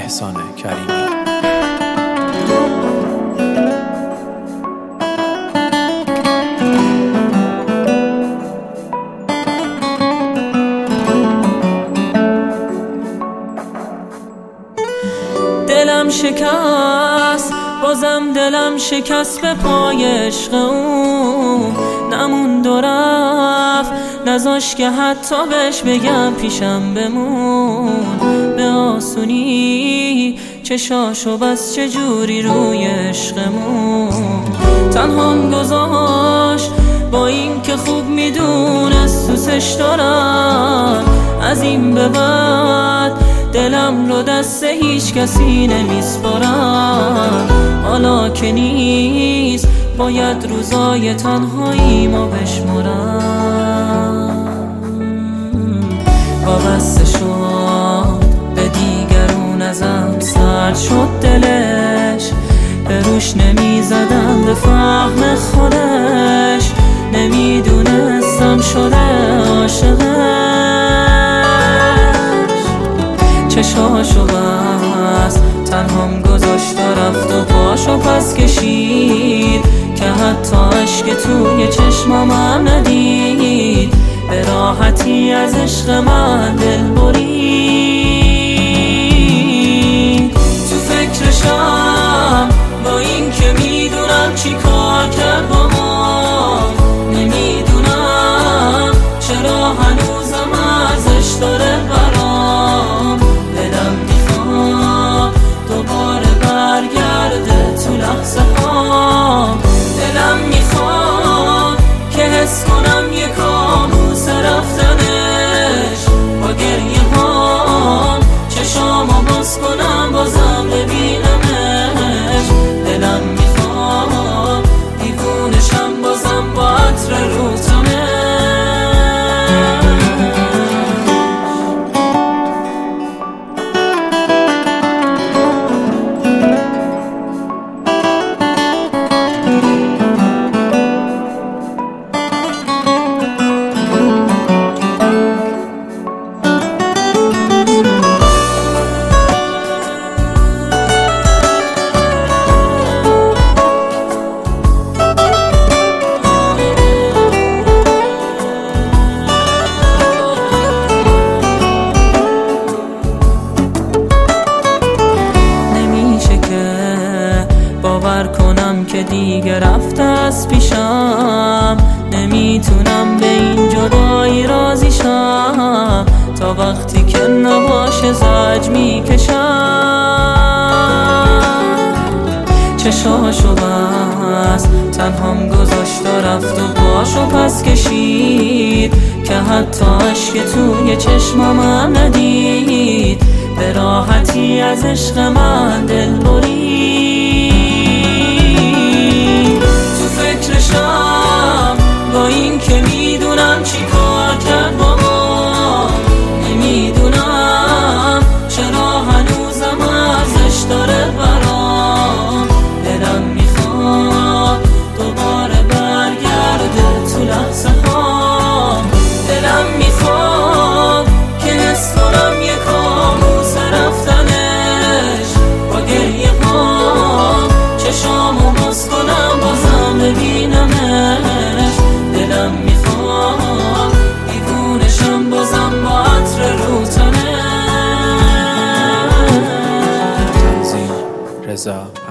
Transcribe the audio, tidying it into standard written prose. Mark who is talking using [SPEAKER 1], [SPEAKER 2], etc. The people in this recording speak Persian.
[SPEAKER 1] احسان کریمی.
[SPEAKER 2] دلم شکست، بازم دلم شکست به پای عشق اون، نموند و رفت، نذاش که حتی بهش بگم پیشم بمون. به آسونی چشاشو بس چجوری روی عشقمون تنهام گذاشت، با این که خوب میدونست دوستش دارم. از این به بعد دلم رو دست هیچ کسی نمیسپارم. حالا که نیست باید روزای تنهایی ما بشمارم. وابسته شد به دیگرون، ازم سرد شد دلش، به روش نمیزدم به فهم خودش، نمیدونستم شده عاشقش. چشاشو بست تنهام گذاشت و رفت و پاشو پس کشید که حتی عشق توی چشمم ندید. به راحتی از عشق من دل برید. تو فکرشم با این که میدونم چی کار کرد با ما، نمیدونم چرا هنوزم ارزش داره برام. دلم میخواد دوباره برگرده تو لحظه ها، دلم میخواد که حس کنم یه کابوس رفتنش. با گریه ها چشامو باز کنم بازم ببینمش. دلم میخواد دیوونشم بازم با عطر رو تنش. باور کنم که دیگه رفته از پیشم، نمیتونم به این جدایی راضی شم. تا وقتی که نباشه زج میکشم. چشاشو بست تنهام گذاشت و رفت و پاشو پس کشید که حتی عشق توی چشمم ندید. به راحتی از عشق من دل برید. تو فکرشم با این که میدونم چی کار کرد با ما، نمیدونم چرا هنوزم ارزش داره برام. دلم میخواد دوباره برگرده تو لحظه ها، دلم میخواد که حس کنم یه کابوس رفتنش. با گریه ها چشامو باز کنم بازم ببینمش. دلم میخواد دیوونشم بازم با عطر رو تنش.
[SPEAKER 1] رضا